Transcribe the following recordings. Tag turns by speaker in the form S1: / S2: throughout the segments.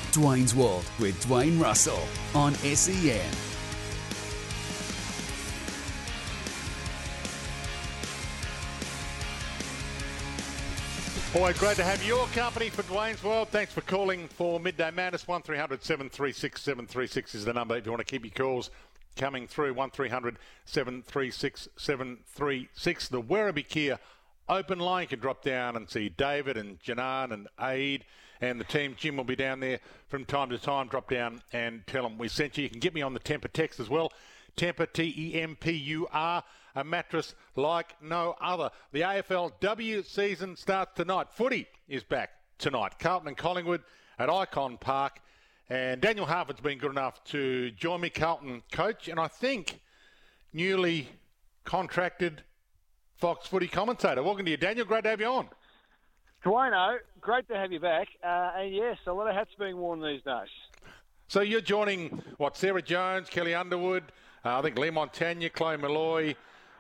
S1: Dwayne's World with Dwayne Russell on SEN.
S2: Always great to have your company for Dwayne's World. Thanks for calling for Midday Madness. 1300 736 736 is the number if you want to keep your calls coming through. 1300 736 736. The Werribee Kia open line. You can drop down and see David and Janan and Aid and the team. Jim will be down there from time to time. Drop down and tell them we sent you. You can get me on the Tempur text as well. Tempur, Tempur, a mattress like no other. The AFLW season starts tonight. Footy is back tonight. Carlton and Collingwood at Icon Park. And Daniel Harford's been good enough to join me, Carlton coach, and I think newly contracted Fox Footy commentator. Welcome to you, Daniel. Great to have you on.
S3: Dwayno, great to have you back. And yes, a lot of hats being worn these days.
S2: So you're joining, Sarah Jones, Kelly Underwood, I think Lee Montagna, Chloe Malloy.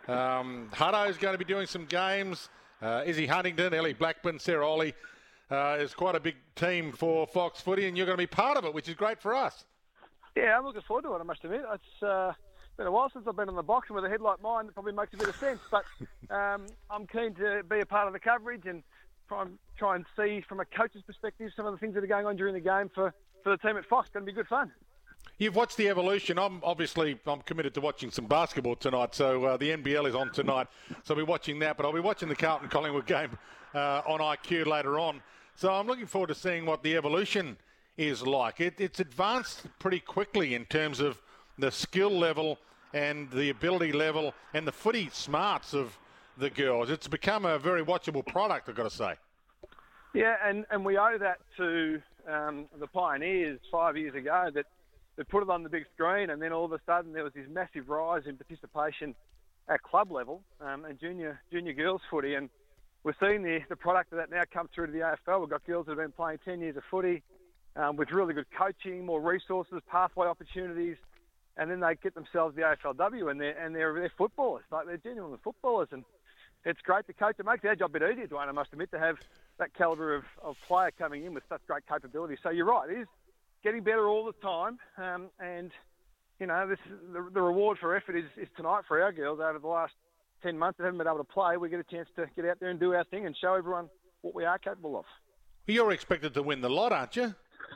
S2: Hutto's going to be doing some games. Izzy Huntington, Ellie Blackburn, Sarah Ollie. It's quite a big team for Fox Footy, and you're going to be part of it, which is great for us.
S3: Yeah, I'm looking forward to it, I must admit. It's been a while since I've been on the box, and with a head like mine, it probably makes a bit of sense. But I'm keen to be a part of the coverage and try and see, from a coach's perspective, some of the things that are going on during the game for the team at Fox. It's going to be good fun.
S2: You've watched the evolution. I'm committed to watching some basketball tonight, so the NBL is on tonight, so I'll be watching that. But I'll be watching the Carlton-Collingwood game on IQ later on. So I'm looking forward to seeing what the evolution is like. It's advanced pretty quickly in terms of the skill level and the ability level and the footy smarts of the girls. It's become a very watchable product, I've got to say.
S3: Yeah, and we owe that to the Pioneers 5 years ago that they put it on the big screen, and then all of a sudden there was this massive rise in participation at club level and junior girls footy, and we're seeing the product of that now come through to the AFL. We've got girls that have been playing 10 years of footy with really good coaching, more resources, pathway opportunities, and then they get themselves the AFLW, and they're footballers. Like, they're genuine footballers, and it's great to coach. It makes our job a bit easier, Dwayne, I must admit, to have that calibre of player coming in with such great capability. So you're right, it is getting better all the time, and you know, the reward for effort is tonight for our girls. Over the last 10 months that haven't been able to play, we get a chance to get out there and do our thing and show everyone what we are capable of.
S2: You're expected to win the lot, aren't you?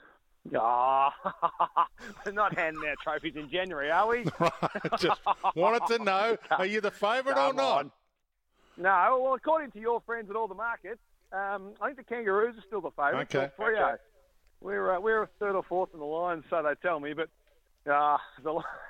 S3: Oh, we're not handing out trophies in January, are we?
S2: Just wanted to know, are you the favourite or not?
S3: No, well, according to your friends at all the markets, I think the Kangaroos are still the favourite.
S2: Okay.
S3: Freo. We're third or fourth in the line, so they tell me, but there's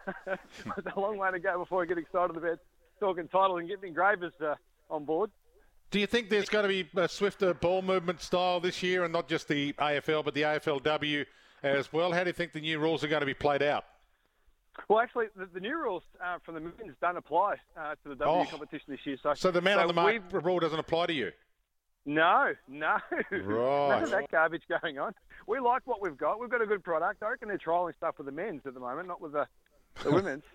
S3: a long way to go before I get excited about talking title and getting engravers on board.
S2: Do you think there's going to be a swifter ball movement style this year, and not just the AFL, but the AFLW as well? How do you think the new rules are going to be played out?
S3: Well, actually, the new rules from the men's don't apply to the W competition this year. So
S2: the man on the mark rule doesn't apply to you?
S3: No.
S2: Right.
S3: None of that garbage going on. We like what we've got. We've got a good product. I reckon they're trialling stuff with the men's at the moment, not with the women's.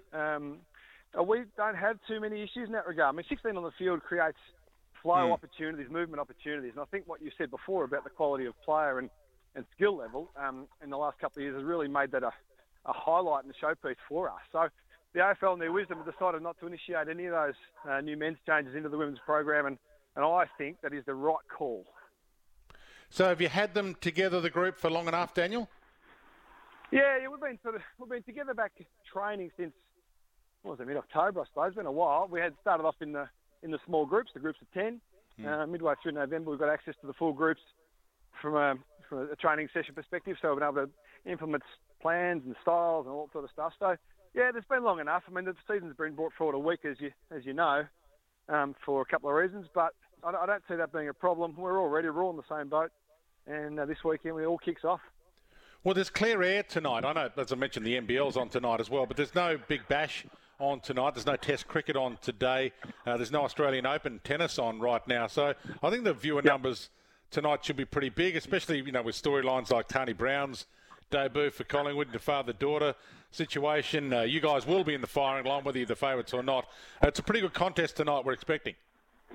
S3: We don't have too many issues in that regard. I mean, 16 on the field creates flow opportunities, movement opportunities. And I think what you said before about the quality of player and skill level in the last couple of years has really made that a highlight and a showpiece for us. So the AFL, in their wisdom, have decided not to initiate any of those new men's changes into the women's program, and I think that is the right call.
S2: So have you had them together, the group, for long enough, Daniel?
S3: Yeah, we've been together back training since mid-October, I suppose. It's been a while. We had started off in the small groups, the groups of 10. Midway through November, we've got access to the full groups from a training session perspective, so we've been able to implement plans and styles and all that sort of stuff. So yeah, it's been long enough. I mean, the season's been brought forward a week, as you know, for a couple of reasons, but I don't see that being a problem. We're all ready. We're all in the same boat. And this weekend, we all kicks off.
S2: Well, there's clear air tonight. I know, as I mentioned, the NBL's on tonight as well, but there's no Big Bash on tonight. There's no Test cricket on today. There's no Australian Open tennis on right now. So I think the viewer numbers tonight should be pretty big, especially, with storylines like Tony Brown's debut for Collingwood, the father-daughter situation. You guys will be in the firing line, whether you're the favourites or not. It's a pretty good contest tonight, we're expecting.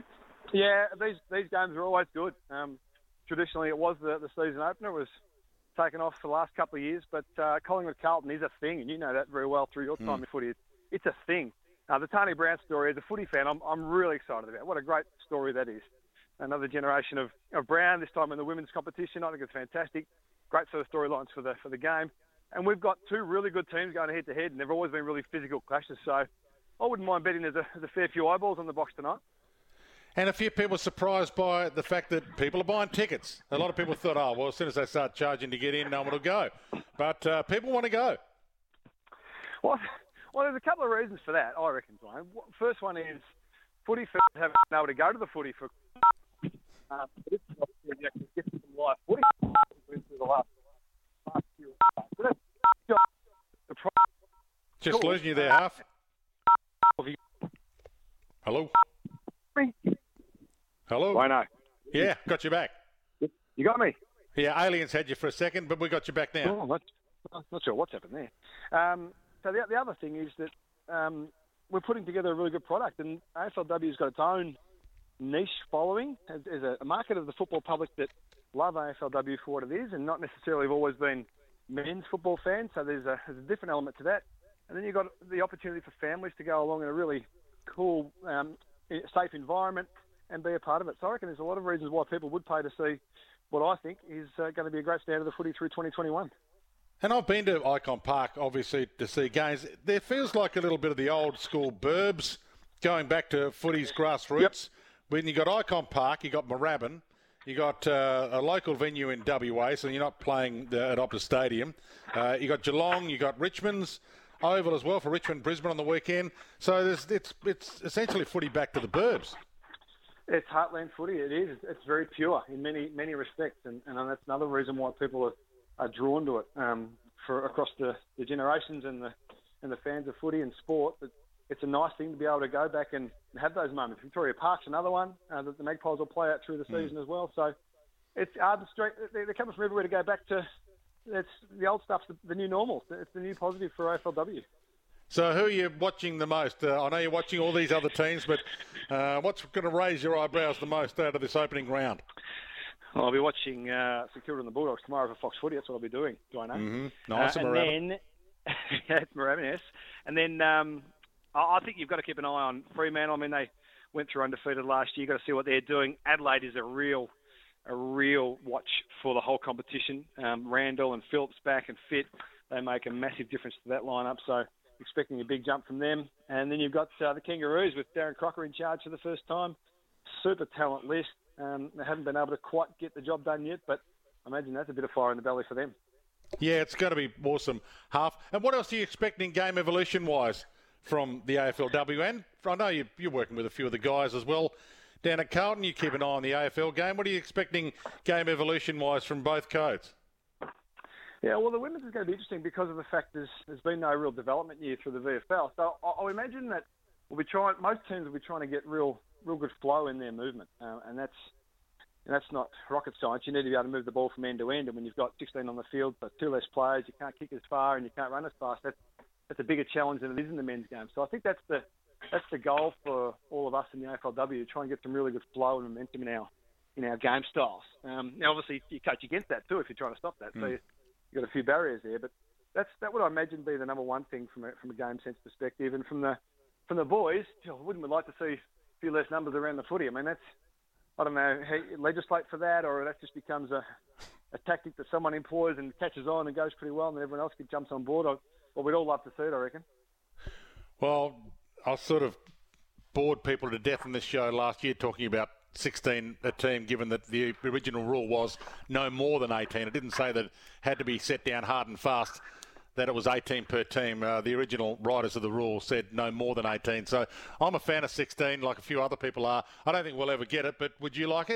S3: Yeah, these games are always good. Traditionally, it was the season opener. It was taken off for the last couple of years, but Collingwood Carlton is a thing, and you know that very well through your time in footy. It's a thing. The Tony Brown story, as a footy fan, I'm really excited about. What a great story that is. Another generation of Brown, this time in the women's competition. I think it's fantastic. Great sort of storylines for the game. And we've got two really good teams going head-to-head, and they've always been really physical clashes. So I wouldn't mind betting there's a fair few eyeballs on the box tonight.
S2: And a few people surprised by the fact that people are buying tickets. A lot of people thought, oh, well, as soon as they start charging to get in, no one will go. But people want to go.
S3: Well, there's a couple of reasons for that, I reckon, Dwayne. First one is footy fans haven't been able to go to the footy for this is where you actually get some live footy through the last few years.
S2: Just losing you there, Half. Hello? Hello?
S3: I know.
S2: Yeah, got you back.
S3: You got me?
S2: Yeah, aliens had you for a second, but we got you back now.
S3: Oh, not sure what's happened there. So the other thing is that we're putting together a really good product, and AFLW's got its own niche following as a market of the football public that love AFLW for what it is, and not necessarily have always been men's football fans. So there's a different element to that. And then you've got the opportunity for families to go along in a really cool, safe environment and be a part of it. So I reckon there's a lot of reasons why people would pay to see what I think is going to be a great standard of the footy through 2021.
S2: And I've been to Icon Park, obviously, to see games. There feels like a little bit of the old school burbs going back to footy's grassroots. Yep. When you got Icon Park, you got Moorabbin, you got a local venue in WA, so you're not playing at Optus Stadium. You got Geelong, you got Richmond's Oval as well for Richmond, Brisbane on the weekend. So it's essentially footy back to the burbs.
S3: It's heartland footy. It is. It's very pure in many respects, and that's another reason why people are drawn to it for across the generations and the fans of footy and sport. But it's a nice thing to be able to go back and have those moments. Victoria Park's another one that the Magpies will play out through the season as well. So it's Arden Street. They're coming from everywhere to go back to. It's the old stuff's the new normal. It's the new positive for AFLW.
S2: So who are you watching the most? I know you're watching all these other teams, but what's going to raise your eyebrows the most out of this opening round?
S3: Well, I'll be watching St Kilda and the Bulldogs tomorrow for Fox Footy. That's what I'll be doing. Do I know?
S2: Mm-hmm. Nice and
S3: then, it's Moorabbin, yes. And then I think you've got to keep an eye on Fremantle. I mean, they went through undefeated last year. You've got to see what they're doing. Adelaide is a real watch for the whole competition. Randall and Phillips back and fit. They make a massive difference to that lineup. So expecting a big jump from them. And then you've got the Kangaroos with Darren Crocker in charge for the first time. Super talent list. They haven't been able to quite get the job done yet, but I imagine that's a bit of fire in the belly for them.
S2: Yeah, it's going to be awesome, Half. And what else are you expecting game evolution-wise from the AFLW? And I know you're working with a few of the guys as well down at Carlton. You keep an eye on the AFL game. What are you expecting game evolution-wise from both codes?
S3: Yeah, well, the women's is going to be interesting because of the fact there's been no real development year through the VFL. So I imagine that most teams will be trying to get real good flow in their movement, and that's not rocket science. You need to be able to move the ball from end to end, and when you've got 16 on the field, but 2 less players, you can't kick as far and you can't run as fast. That's a bigger challenge than it is in the men's game. So I think that's the goal for all of us in the AFLW, to try and get some really good flow and momentum in our game styles. Now, obviously, you coach against that too if you're trying to stop that. So you've got a few barriers there, but that would I imagine be the number one thing from a game sense perspective. And from the boys, wouldn't we like to see a few less numbers around the footy? I mean, I don't know how you legislate for that, or that just becomes a tactic that someone employs and catches on and goes pretty well, and then everyone else jumps on board. Well, we'd all love to see it, I reckon.
S2: Well, I sort of bored people to death on this show last year talking about 16 a team, given that the original rule was no more than 18. It didn't say that it had to be set down hard and fast, that it was 18 per team. The original writers of the rule said no more than 18. So I'm a fan of 16, like a few other people are. I don't think we'll ever get it, but would you like it?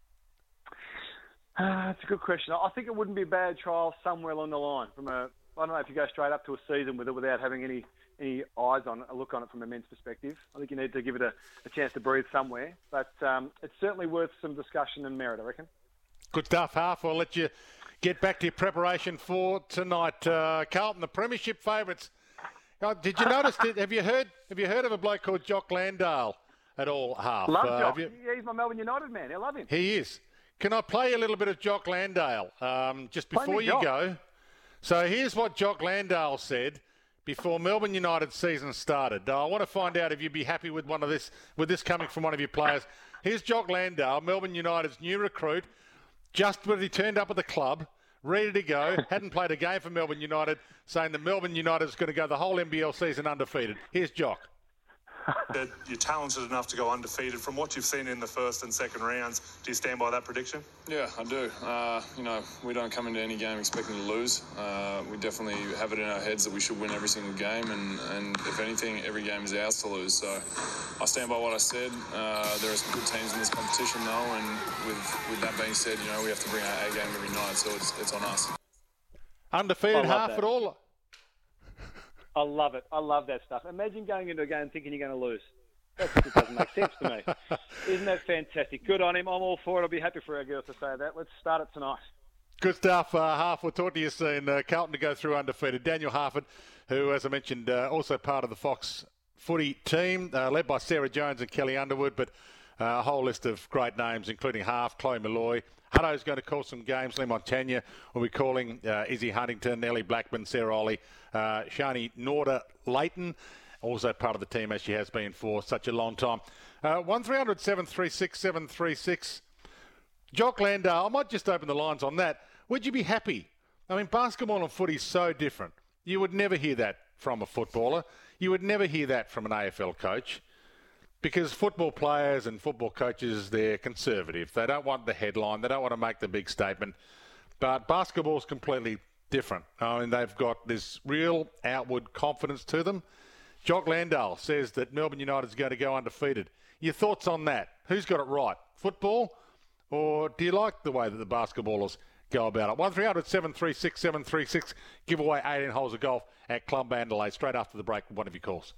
S3: It's a good question. I think it wouldn't be a bad trial somewhere along the line. I don't know if you go straight up to a season with it without having any eyes on a look on it from a men's perspective. I think you need to give it a chance to breathe somewhere. But it's certainly worth some discussion and merit, I reckon. Good
S2: stuff, Half. I'll let you get back to your preparation for tonight. Carlton, the premiership favourites. Did you notice? Have you heard of a bloke called Jock Landale at all, Half?
S3: Love Jock. Yeah, he's my Melbourne United man. I love him.
S2: He is. Can I play a little bit of Jock Landale just
S3: Play me,
S2: before you
S3: Jock.
S2: go? So here's what Jock Landale said before Melbourne United season started. I want to find out if you'd be happy with this coming from one of your players. Here's Jock Landale, Melbourne United's new recruit, just when he turned up at the club, ready to go, hadn't played a game for Melbourne United, saying that Melbourne United is going to go the whole NBL season undefeated. Here's Jock.
S4: That you're talented enough to go undefeated. From what you've seen in the first and second rounds, do you stand by that prediction?
S5: Yeah, I do. We don't come into any game expecting to lose. We definitely have it in our heads that we should win every single game, and if anything, every game is ours to lose. So I stand by what I said. There are some good teams in this competition, though, and with that being said, we have to bring our A game every night, so it's on us.
S2: Undefeated half
S3: that.
S2: at all.
S3: I love it. I love that stuff. Imagine going into a game thinking you're going to lose. That just doesn't make sense to me. Isn't that fantastic? Good on him. I'm all for it. I'll be happy for our girls to say that. Let's start it tonight.
S2: Good stuff, Harf. We'll talk to you soon. Carlton to go through undefeated. Daniel Harford, who, as I mentioned, also part of the Fox footy team, led by Sarah Jones and Kelly Underwood, but a whole list of great names, including Harf, Chloe Malloy. Hutto's going to call some games. Lee Montagna will be calling Izzy Huntington, Ellie Blackman, Sarah Ollie, Shani Norda Leighton, also part of the team as she has been for such a long time. 1300 736 736. Jock Landale, I might just open the lines on that. Would you be happy? I mean, basketball and footy is so different. You would never hear that from a footballer. You would never hear that from an AFL coach. Because football players and football coaches, they're conservative. They don't want the headline. They don't want to make the big statement. But basketball's completely different. I mean, they've got this real outward confidence to them. Jock Landale says that Melbourne United's going to go undefeated. Your thoughts on that? Who's got it right? Football? Or do you like the way that the basketballers go about it? 1300 736 736. Give away 18 holes of golf at Club Mandalay straight after the break with one of your calls.